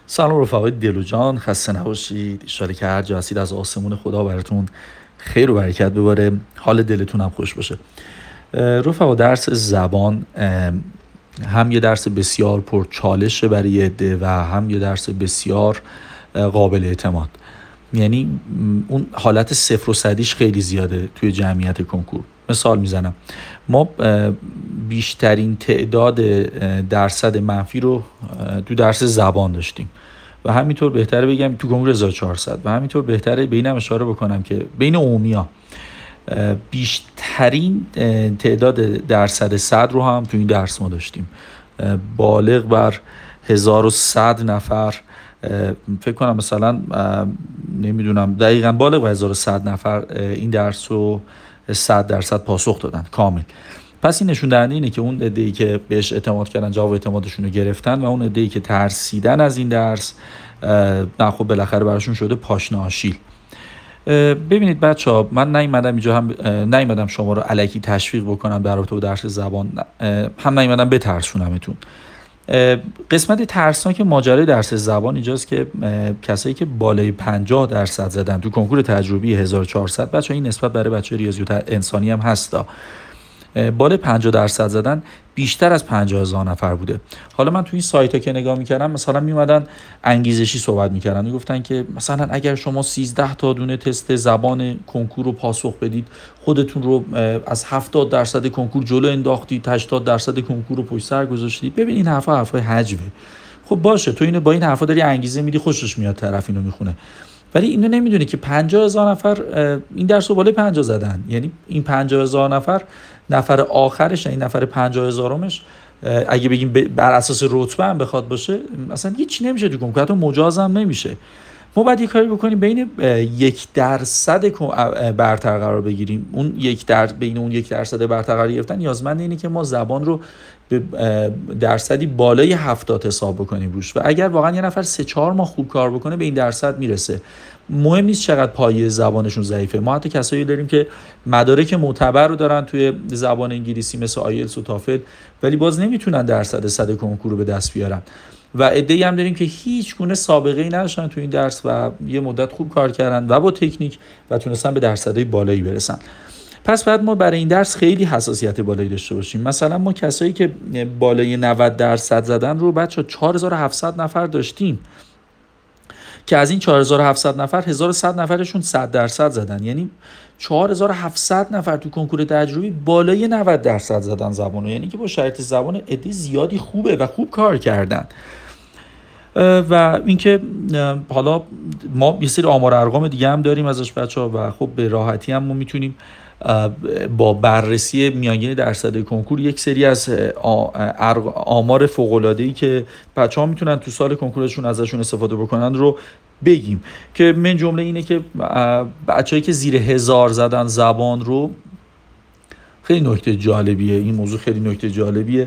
سلام رفقای دل و جان، خسته نباشید. اشاره که هر جا هستید از آسمون خدا براتون خیر و برکت بباره، حال دلتون هم خوش باشه. رفقا، درس زبان هم یه درس بسیار پر چالشه برای یه عده و هم یه درس بسیار قابل اعتماد. یعنی اون حالت صفر و صدیش خیلی زیاده توی جمعیت کنکور. مثال میزنم، ما بیشترین تعداد درصد منفی رو تو درس زبان داشتیم و همینطور بهتره بگم تو کنکور 1400 و همینطور بهتره به اینم اشاره بکنم که بین عمومی‌ها بیشترین تعداد درصد صد رو هم تو این درس ما داشتیم، بالغ بر 1100 نفر. فکر کنم مثلا نمیدونم دقیقا، بالغ بر 1100 نفر این درس رو 100% پاسخ دادن کامل. پس این نشون دهنده اینه که اون عده‌ای که بهش اعتماد کردن جواب اعتمادشون رو گرفتن و اون عده‌ای که ترسیدن از این درس، نه خب بالاخره براشون شده پاشنه آشیل. ببینید بچه‌ها، من نیومدم اینجا هم نیومدم شما رو الکی تشویق بکنم در رابطه با درس زبان، هم نیومدم بترسونمتون. قسمت ترسناک ماجرای درس زبان اینجاست که کسایی که بالای 50% زدن تو کنکور تجربی 1400، بچه‌ها این نسبت برای بچه ریاضیات انسانی هم هستا، بالای 50% زدن بیشتر از 50,000 نفر بوده. حالا من تو این سایت ها که نگاه میکردم، مثلا میومدن انگیزشی صحبت میکردن، میگفتن که مثلا اگر شما 13 تا دونه تست زبان کنکور رو پاسخ بدید، خودتون رو از 70% کنکور جلو انداختید، 80% کنکور رو پشت سر گذاشتید. ببین این حرفای حجمه. خب باشه، تو اینو با این حرفا داری انگیزه میدی، خوشش میاد طرف اینو میخونه، ولی اینو نمیدونی که 50,000 نفر این درس رو بالای 50 زدن. یعنی این 50,000 نفر، نفر آخرش، این نفر 50,000مش اگه بگیم بر اساس رتبه هم بخواد باشه، مثلا هیچی نمیشه تو کنکور، حتی مجاز هم نمیشه. ما باید یه کاری بکنیم بین 1% برتر قرار بگیریم. اون بین اون 1% برتر قرار گرفتن نیازمند اینه که ما زبان رو به درصدی بالای 70 حساب بکنیم روش، و اگر واقعا یه نفر 3-4 ماه خوب کار بکنه به این درصد میرسه. مهم نیست چقدر پایه زبانشون ضعیفه. ما حتی کسایی داریم که مدارک معتبر رو دارن توی زبان انگلیسی مثل آیلتس و تافل، ولی باز نمیتونن درصد 100 کنکور رو به دست بیارن. و عده‌ای هم داریم که هیچ گونه سابقه‌ای نداشتن تو این درس و یه مدت خوب کار کردن و با تکنیک و تونستن به درصدهای بالایی برسن. پس بعد ما برای این درس خیلی حساسیت بالایی داشته باشیم. مثلا ما کسایی که بالای 90% زدن رو بچه‌ها 4700 نفر داشتیم که از این 4700 نفر 1100 نفرشون 100% زدن. یعنی 4700 نفر تو کنکور تجربی بالای 90% زدن زبانو، یعنی که با شرایط زبان عده زیادی خوبه و خوب کار کردن. و اینکه حالا ما یه سری آمار ارقام دیگه هم داریم ازش بچه‌ها و خب به راحتی هم ما میتونیم با بررسی میانگین درصد کنکور یک سری از آمار فوق‌العاده‌ای که بچه‌ها میتونن تو سال کنکورشون ازشون استفاده بکنن رو بگیم، که من جمله اینه که بچه‌هایی که زیر 1000 زدن زبان رو، خیلی نکته جالبیه این موضوع، خیلی نکته جالبیه،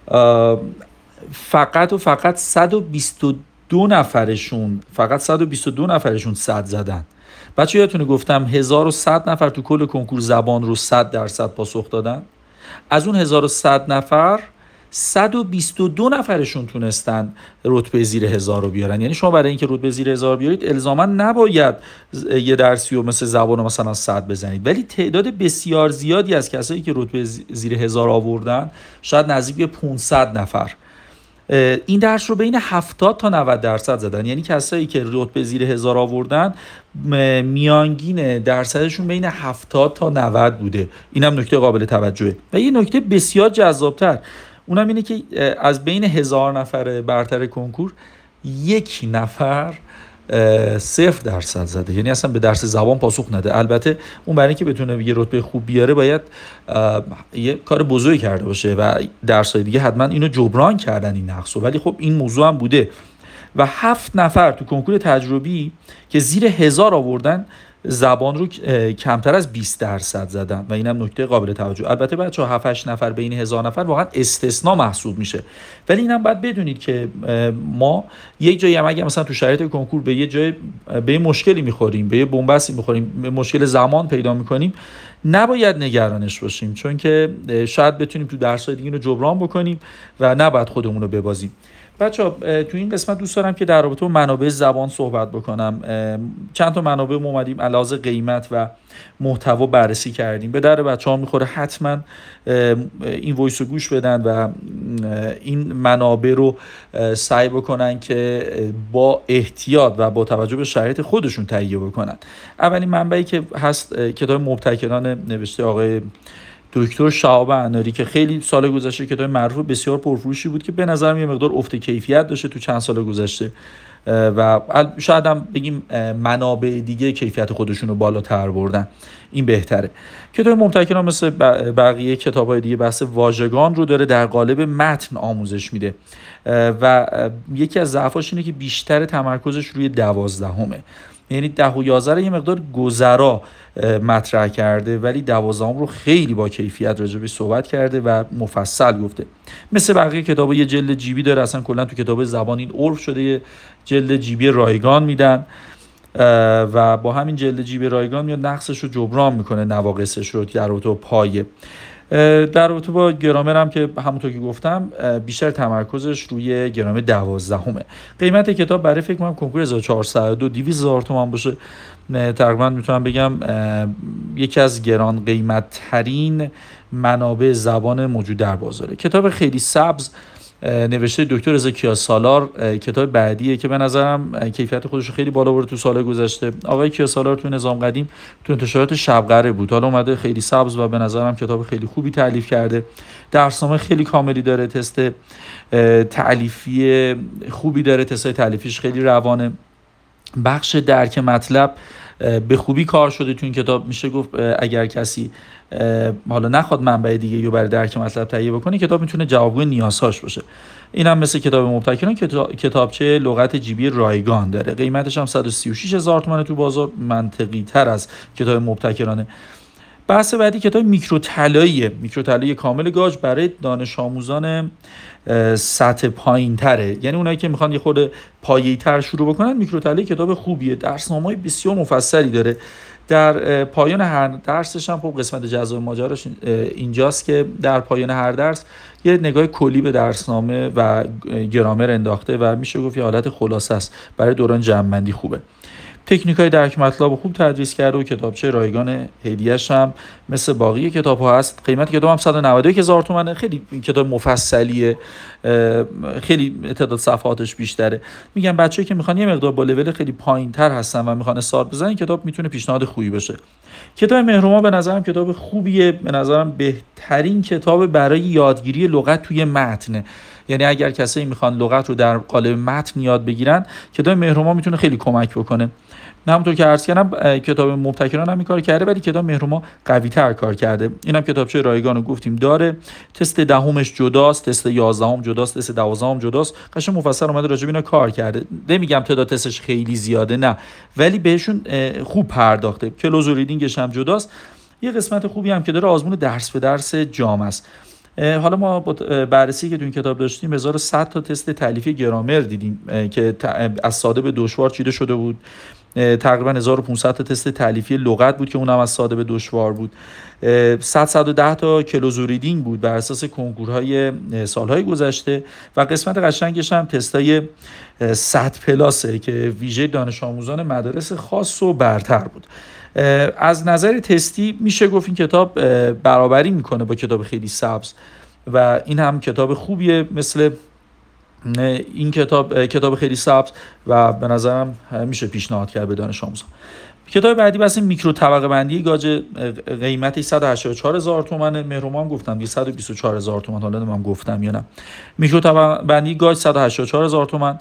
فقط 122 نفرشون 100 زدن. بچه یادتونه گفتم 1100 نفر تو کل کنکور زبان رو 100% پاسخ دادن. از اون 1100 نفر 122 نفرشون تونستن رتبه زیر 1000 رو بیارن. یعنی شما برای اینکه رتبه زیر 1000 بیارید الزاما نباید یه درسی رو مثل زبان رو مثلا 100 بزنید، ولی تعداد بسیار زیادی از کسایی که رتبه زیر 1000 آوردن، شاید نزدیک به 500 نفر، این درس رو بین 70 تا 90% زدن. یعنی کسایی که رتبه زیر 1000 آوردن میانگین درصدشون بین 70 تا 90 بوده. اینم نکته قابل توجهه. و یه نکته بسیار جذابتر، اونم اینه که از بین 1000 نفر برتر کنکور 1 نفر 0% زده، یعنی اصلا به درس زبان پاسخ نده. البته اون برای اینکه بتونه یه رتبه خوب بیاره باید یه کار بزرگی کرده باشه و درس‌های دیگه حتما اینو جبران کردن این نقصو، ولی خب این موضوع هم بوده. و 7 نفر تو کنکور تجربی که زیر 1000 آوردن زبان رو کمتر از 20% زدن و اینم نکته قابل توجه. البته بچه‌ها 7-8 نفر بین 1000 نفر واقعا استثناء محسوب میشه، ولی اینم باید بدونید که ما یک جایی هم اگه مثلا تو شرایط کنکور به یه جای به یه مشکلی میخوریم، به یه بنبستی میخوریم، به مشکل زمان پیدا میکنیم، نباید نگرانش باشیم، چون که شاید بتونیم تو درس‌های دیگه رو جبران بکنیم و نباید خودمون رو ببازیم. بچه‌ها تو این قسمت دوست دارم که در رابطه با منابع زبان صحبت بکنم. چند تا منابع اومدیم علاوه قیمت و محتوا بررسی کردیم. به در بچه‌ها میخوره حتما این وایس رو گوش بدن و این منابع رو سعی بکنن که با احتیاط و با توجه به شرایط خودشون تهیه بکنن. اولین منبعی که هست کتاب مبتکران نوشته آقای دکتر شهاب اناری که خیلی سال گذشته کتاب معروف بسیار پرفروشی بود که به نظرم یه مقدار افت کیفیت داشته تو چند سال گذشته و شاید هم بگیم منابع دیگه کیفیت خودشون رو بالاتر بردن. این بهتره. کتاب مبتکران مثل بقیه کتاب‌های دیگه بحث واژگان رو داره، در قالب متن آموزش میده و یکی از ضعفاش اینه که بیشتر تمرکزش روی 12، یعنی 10 و 11 رو یه مقدار گذرا مطرح کرده ولی 12 رو خیلی با کیفیت راجع بهش صحبت کرده و مفصل گفته. مثل بقیه کتابا یه جلد جیبی داره، اصلا کلا تو کتاب زبان این عرف شده یه جلد جیبی رایگان میدن و با همین جلد جیبی رایگان میاد نقصش رو جبران میکنه، نواقصش رو در رابطه با پایه. در رابطه با گرامر هم که همونطور که گفتم بیشتر تمرکزش روی گرامر 12. قیمت کتاب برای فکر کنم کنکور 1402 200,000 تومان باشه. تقریبا میتونم بگم یکی از گران قیمت ترین منابع زبان موجود در بازاره. کتاب خیلی سبز نوشته دکتر رضا کیاسالار کتاب بعدیه که به نظرم کیفیت خودش رو خیلی بالا برده تو سال گذشته. آقای کیاسالار تو نظام قدیم تو انتشارات شبقره بود، حالا اومده خیلی سبز و به نظرم کتاب خیلی خوبی تالیف کرده. درسنامه خیلی کاملی داره، تست تالیفی خوبی داره، تستای تالیفیش خیلی روانه. بخش درک مطلب به خوبی کار شده تو این کتاب. میشه گفت اگر کسی حالا نخواد منبع دیگه رو برای درک مطلب تهیه بکنه، کتاب میتونه جوابگوی نیازهاش باشه. این هم مثل کتاب مبتکران کتابچه لغت جیبی رایگان داره، قیمتش هم 136,000 تومان تو بازار، منطقی تر از کتاب مبتکرانه. بحث بعدی کتاب میکروطلایی کامل گاج برای دانش آموزان سطح پایین تره، یعنی اونایی که میخوان یه خورده پایه‌ای تر شروع بکنن. میکروطلایی کتاب خوبیه، درسنامه‌های بسیار مفصلی داره. در پایان هر درسش هم خب قسمت جزای ماجراش اینجاست که در پایان هر درس یه نگاه کلی به درسنامه و گرامر انداخته و میشه گفت یه حالت خلاصه است برای دوران جمع‌بندی خوبه. تکنیک‌های درک مطلب خوب تدریس کرده و کتابچه رایگان هدیه‌اش هم مثل باقی کتاب‌ها هست. قیمت کتاب هم 191,000 تومانه، خیلی کتاب مفصلیه، خیلی تعداد صفحاتش بیشتره. میگم بچه‌ای که میخوان یه مقدار با لول خیلی پایین‌تر هستن و میخوان استارت بزنن کتاب میتونه پیشنهاد خوبی باشه. کتاب مهرما به نظرم کتاب خوبیه، به نظرم بهترین کتاب برای یادگیری لغت توی متن. یعنی اگر کسی میخوان لغت رو در قالب متن یاد بگیرن، کتاب مهرما میتونه خیلی کمک بکنه. همونطور که عرض کردم کتاب مبتکران هم این کار کرده ولی کتاب مهرما قوی تر کار کرده. اینم کتابچه رایگان رو گفتیم داره، تست 10 جداست، تست 11 جداست، تست 12 جداست. قشنگ مفصل اومده راجع به اینا کار کرده. نمیگم تعداد تستش خیلی زیاده نه، ولی بهشون خوب پرداخته. کلوز و ریدینگش هم جداست. یه قسمت خوبی هم که داره آزمون درس به درس جام است. حالا ما با بررسی که تو این کتاب داشتیم 1100 تا تست تالیفی گرامر دیدیم که از ساده به دشوار چیده شده بود. تقریبا 1500 تا تست تالیفی لغت بود که اونم از ساده به دشوار بود. 110 تا کلوز و ریدینگ بود بر اساس کنکورهای سالهای گذشته و قسمت قشنگش هم تستای 100 پلاسه که ویژه دانش آموزان مدارس خاص و برتر بود. از نظر تستی میشه گفت این کتاب برابری میکنه با کتاب خیلی سبز و این هم کتاب خوبیه مثل این کتاب خیلی سبز و به نظرم میشه پیشنهاد کرد به دانش آموزان. کتاب بعدی بس میکرو طبقه بندی گاج، قیمتش 184,000 تومان. مهرما هم گفتم 124,000 تومان، حالا من گفتم یا نه. میکرو طبقه بندی گاج 184,000 تومان.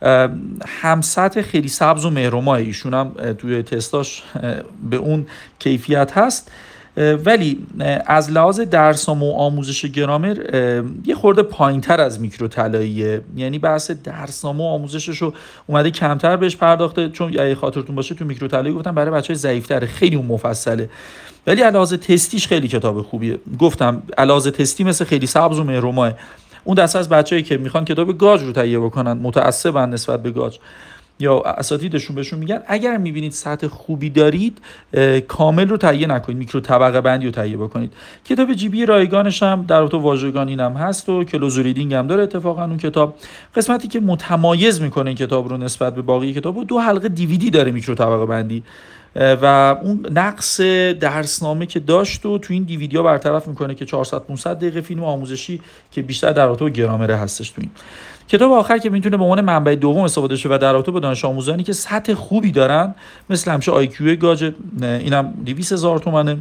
هم سطح خیلی سبز و مهرما، ایشون هم توی تستاش به اون کیفیت هست ولی از لحاظ درسنامه و آموزش گرامر یه خورده پایین‌تر از میکروطلاییه. یعنی بحث درسنامه و آموزشش رو اومده کمتر بهش پرداخته، چون اگه خاطرتون باشه تو میکروطلایی گفتم برای بچهای ضعیف‌تر خیلی اون مفصله، ولی از لحاظ تستیش خیلی کتاب خوبیه. گفتم از لحاظ تستی مثل خیلی سبز و مهرما، اون دسته از بچه‌ای که میخوان کتاب گاج رو تهیه بکنن، متعصبن نسبت به گاج، یا اساتیدشون بهشون میگن اگر میبینید سطح خوبی دارید کامل رو تهیه نکنید، میکرو طبقه بندی رو تهیه بکنید. کتاب جیبی رایگانش هم در تو واژگان اینم هست و کلوز ریدینگ هم داره. اتفاقا اون کتاب قسمتی که متمایز میکنه این کتاب رو نسبت به باقی کتاب، 2 حلقه دیویدی داره میکرو طبقه بندی و اون نقص درسنامه که داشت و تو این دیویدیو برطرف میکنه که 400 500 دقیقه فیلم آموزشی که بیشتر در رابطه با گرامر هستش تو این کتاب آخر که میتونه به عنوان منبع دوم استفاده شه و در رابطه با دانش آموزانی که سطح خوبی دارن، مثل همیشه آی کیو گاج، اینم 200,000 تومانه.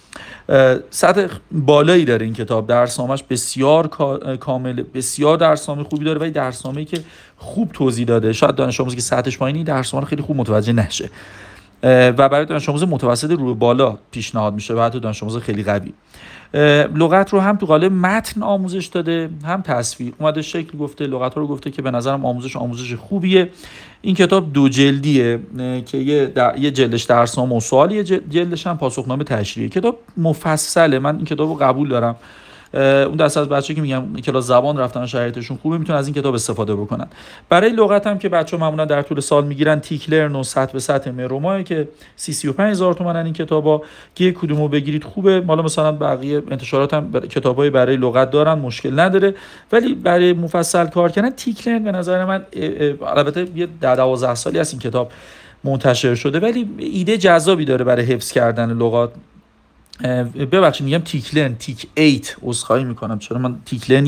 سطح بالایی داره این کتاب، درسنامه‌اش بسیار کامل، بسیار درسنامه خوبی داره و درسنامه‌ای که خوب توضیح داده. شاید دانش آموزی که سطحش پایینه درسنامه رو خیلی خوب متوجه نشه و برای دانش آموز متوسط رو بالا پیشنهاد میشه و حتی دانش آموز خیلی قوی. لغت رو هم تو قالب متن آموزش داده، هم تصویر اومده شکل گفته، لغت ها رو گفته که به نظرم آموزش خوبیه. این کتاب 2 جلدیه که یه جلدش درسنامه و سوال، یه جلدش هم پاسخنامه تشریحی. کتاب مفصله، من این کتاب رو قبول دارم. اون دست از بچه‌ها که میگم کلاس زبان رفتن شرایطشون خوبه میتونن از این کتاب استفاده بکنن. برای لغت هم که بچه‌ها معمولا در طول سال میگیرن تیکلرن و سطح به سطح مروما که 35000 تومانن این کتابا، که یک کدومو بگیرید خوبه. حالا مثلا بقیه انتشارات هم کتابای برای لغت دارن، مشکل نداره، ولی برای مفصل کار کردن تیکلرن به نظر من، البته یه 12 سالی از این کتاب منتشر شده ولی ایده جذابی داره برای حفظ کردن لغات. ببخشید میگم تیکلن، تیک 8 عذرخواهی میکنم، چرا من تیکلن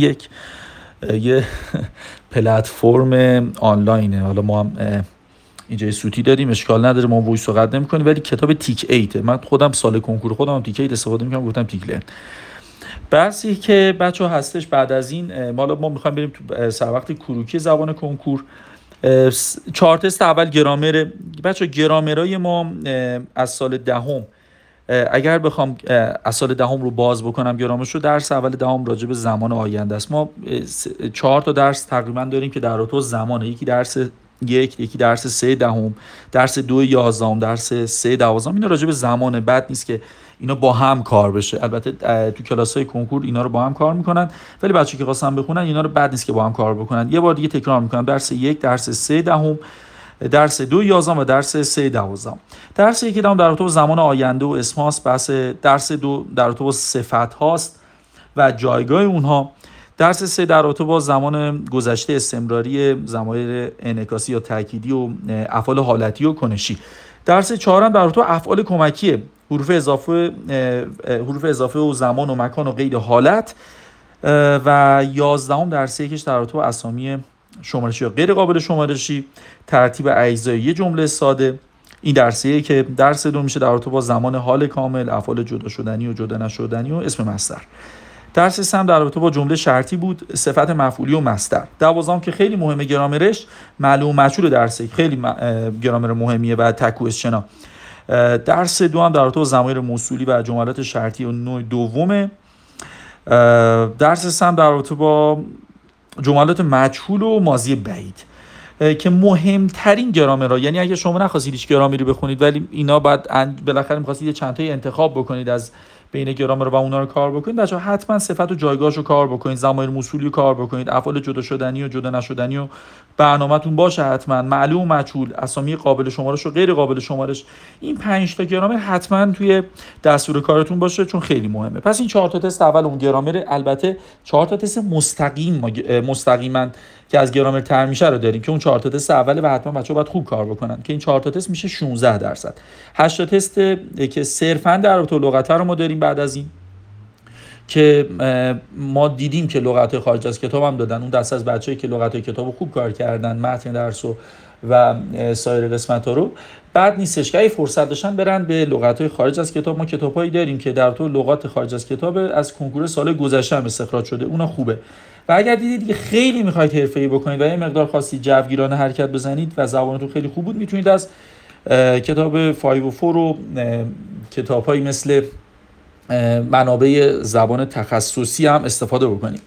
یه پلتفرم آنلاینه، حالا ما هم اینجا سوتی داریم اشکال نداره، ما وایس رو قد نمی‌کنیم، ولی کتاب تیک 8 من خودم سال کنکور خودم تیک 8 استفاده می‌کنم، گفتم تیکلن. بحثی که بچه‌ها هستش بعد از این، ما می‌خوایم بریم تو سر وقت کروکی زبان کنکور. 4 تست اول گرامر. بچه‌ها گرامرای ما از سال دهم، اگر بخوام از سال دهم رو باز بکنم گرامرش رو، درس اول دهم راجع به زمان آینده است. ما 4 تا درس تقریبا داریم که در رابطه زمانه، یکی درس 1، یکی درس 3 دهم، درس 2 11ام، درس 3 12ام. اینا راجع به زمانه، بد نیست که اینا با هم کار بشه. البته تو کلاس‌های کنکور اینا رو با هم کار میکنن، ولی بچه‌ها که خواستن بخونن اینا رو بد نیست که با هم کار بکنن. یه بار دیگه تکرار میکنم، درس 1، درس 3 دهم، درس 2 11 و درس 3 12. درس 1 در رابطه با زمان آینده و اسم هاست، بحث درس 2 در رابطه با صفت هاست و جایگاه اونها، درس 3 در رابطه با زمان گذشته استمراری، ضمایر انعکاسی یا تأکیدی و افعال حالتی و کنشی. درس 4 هم در رابطه با افعال کمکیه، حروف اضافه و زمان و مکان و قید حالت. و 11ام درس 1 در رابطه با اسامی شمارشی یا غیر قابل شمارشی، ترتیب اجزای یه جمله ساده. این درسیه که درس 2 میشه در رابطه با زمان حال کامل، افعال جدا شدنی و جدا نشدنی و اسم مصدر. درس 3 هم در رابطه با جمله شرطی بود، صفت مفعولی و مصدر. 12ام که خیلی مهمه گرامرش، معلوم مجهول درس 1 خیلی گرامر مهمیه و تکوئسچنا. درس 2 هم در رابطه با ضمایر موصولی و جملات شرطی و نوع دومه. درس 3 هم در رابطه با جملات مجهول و ماضی بعید که مهمترین گرامرها. یعنی اگه شما نخواستید هیچ گرامری بخونید ولی اینا بعد بالاخره می‌خواستید یه چند تایی انتخاب بکنید از بین گرامر و اونا رو کار بکنید، بچه‌ها حتما صفت و جایگاهش رو کار بکنید، ضمایر موصولی رو کار بکنید، افعال جدا شدنی و جدا نشدنی و برنامه‌تون باشه، حتما معلوم مجهول، اسامی قابل شمارش و غیر قابل شمارش. این 5 تا گرامر حتما توی دستور کارتون باشه چون خیلی مهمه. پس این 4 تا تست اول اون گرامر، البته 4 تا تست مستقیما که از گرامر تر میشه رو داریم که اون 4 تا تست اوله و حتما بچه‌ها باید خوب کار بکنن که این 4 تا تست میشه 16%. 8 تا تست که صرفاً در رابطه با لغت رو ما داریم بعد از این که ما دیدیم که لغت خارج از کتاب هم دادن. اون دسته از بچه‌ای که لغت کتابو خوب کار کردن، متن درس و سایر قسمت‌ها رو، بعد نیستش که فرصت داشتن برن به لغت‌های خارج از کتاب. ما کتابایی داریم که در تو لغات خارج از کتاب از کنکور سال گذشته هم استخراج شده، اونها خوبه. و اگر دیدید که خیلی می‌خواید حرفه‌ای بکنید و یه مقدار خاصی جوگیرانه حرکت بزنید و زبانتون خیلی خوب بود، میتونید از کتاب 504 و کتاب‌هایی مثل منابع زبان تخصصی هم استفاده بکنید.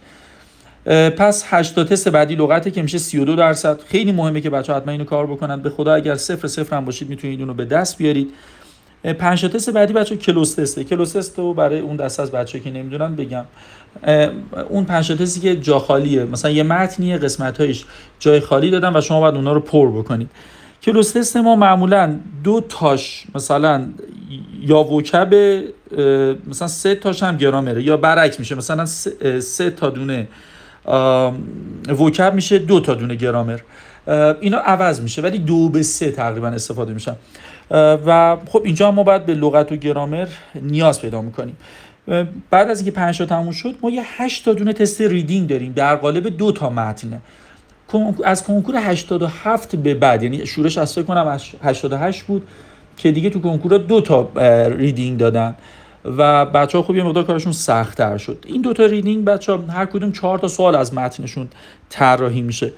پس 8 تا تست بعدی لغته که میشه 32%. خیلی مهمه که بچه‌ها حتما اینو کار بکنن. به خدا اگر 0 هم باشید میتونید اونو به دست بیارید. 5 تا تست بعدی بچه‌ها کلوز تسته. کلوز تست رو برای اون دسته از بچه‌ها که نمیدونن بگم، اون 5 تا تستی که جا خالیه، مثلا یه متنی قسمت‌هایش جای خالی دادن و شما باید اونها رو پر بکنید. کلوز تست ما معمولا دو تاش مثلا یا وکب، مثلا سه تاش هم گرامره، یا برعکس میشه، مثلا سه تا دونه وکب میشه دو تا دونه گرامر. اینا عوض میشه ولی 2-3 تقریبا استفاده میشن. و خب اینجا ما باید به لغت و گرامر نیاز پیدا میکنیم. بعد از اینکه 5 تا تموم شد، ما یه 8 تا دونه تست ریدینگ داریم در قالب 2 تا متن. از کنکور 87 به بعد، یعنی شورش از فکر کنم 88 بود که دیگه تو کنکور 2 تا ریدینگ دادن و بچه‌ها خب یه مقدار کارشون سخت‌تر شد. این 2 تا ریدینگ بچه‌ها هر کدوم 4 تا سوال از متنشون طراحی میشه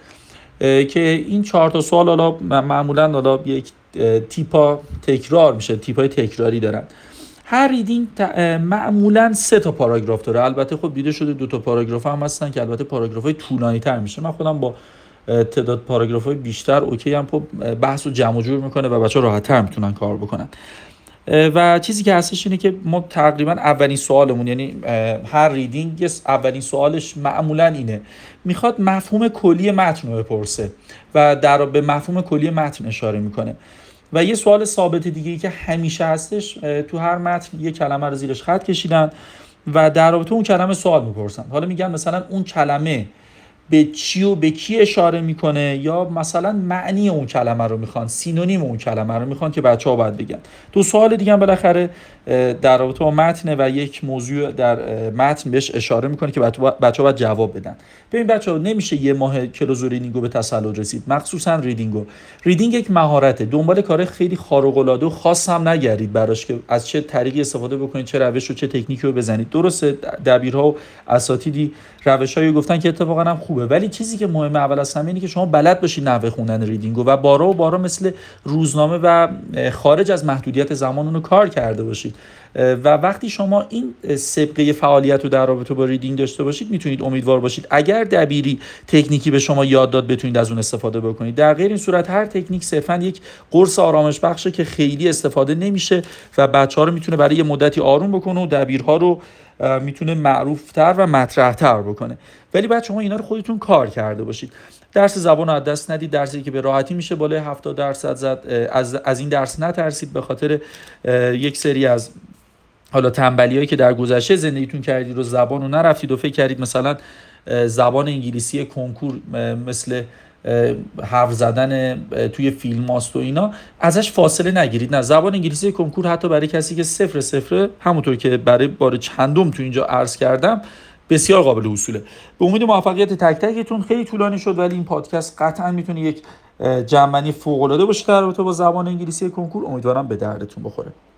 که این 4 تا سوال حالا معمولاً حالا یک تیپا تکرار میشه، تیپای تکراری دارن. هر ریدینگ معمولاً 3 تا پاراگراف داره. البته خب دیده شده 2 تا پاراگراف هم هستن که البته پاراگراف‌های طولانی‌تر میشه. من خودم با تعداد پاراگراف‌های بیشتر اوکی هم، خب بحث رو جمع و جور میکنه و بچه‌ها راحت‌تر میتونن کار بکنن. و چیزی که هستش اینه که ما تقریبا اولین سوالمون، یعنی هر ریدینگ اولین سوالش معمولا اینه، میخواد مفهوم کلی متن رو بپرسه و به مفهوم کلی متن اشاره میکنه. و یه سوال ثابت دیگه ای که همیشه هستش، تو هر متن یه کلمه رو زیرش خط کشیدن و در رابطه اون کلمه سوال میپرسن. حالا میگن مثلا اون کلمه به چی و به کی اشاره میکنه، یا مثلا معنی اون کلمه رو میخوان، سینونیم اون کلمه رو میخوان که بچه‌ها باید بگن. 2 سوال دیگه هم بالاخره در رابطه با متن و یک موضوع در متن بهش اشاره میکنه که بچه‌ها باید جواب بدن. ببین بچه‌ها، نمیشه یه ماه کلاس ریدینگو به تسلط رسید، مخصوصا ریدینگو. ریدینگ یک مهارته، دنبال کار خیلی خارق العاده و خاص هم نگردید براش که از چه طریقی استفاده بکنید، چه روش و چه تکنیکی رو بزنید. درسته دبیرها و اساتیدی روشایی گفتن که اتفاقا هم خوبه، ولی چیزی که مهمه اول از همه اینه که شما بلد باشید نحوه خوندن ریدینگو و بارا و بارا مثل روزنامه و خارج از محدودیت زمان اونو کار کرده باشید. و وقتی شما این سابقه فعالیت رو در رابطه با ریدینگ داشته باشید، میتونید امیدوار باشید اگر دبیری تکنیکی به شما یاد داد بتونید از اون استفاده بکنید. در غیر این صورت هر تکنیک صرفا یک قرص آرامش بخشه که خیلی استفاده نمیشه و بچه‌ها رو میتونه برای یه مدتی آروم بکنه و دبیرها رو میتونه معروفتر و مطرحتر بکنه. ولی بعد شما اینا رو خودتون کار کرده باشید. درس زبان رو از دست ندید، درسی که به راحتی میشه بالای 70% زد. از این درس نترسید، به خاطر یک سری از حالا تنبلیایی که در گذشته زندگیتون کردید و زبان رو نرفتید و فکر کردید مثلا زبان انگلیسی کنکور مثل حرف زدن توی فیلم هاست و اینا، ازش فاصله نگیرید. نه، زبان انگلیسی کنکور حتی برای کسی که 0 همونطور که برای بار چندم تو اینجا عرض کردم بسیار قابل حصوله. به امید موفقیت تک تکتون. خیلی طولانی شد ولی این پادکست قطعا میتونه یک جمعنی فوق العاده باشه در رابطه با زبان انگلیسی کنکور. امیدوارم به دردتون بخوره.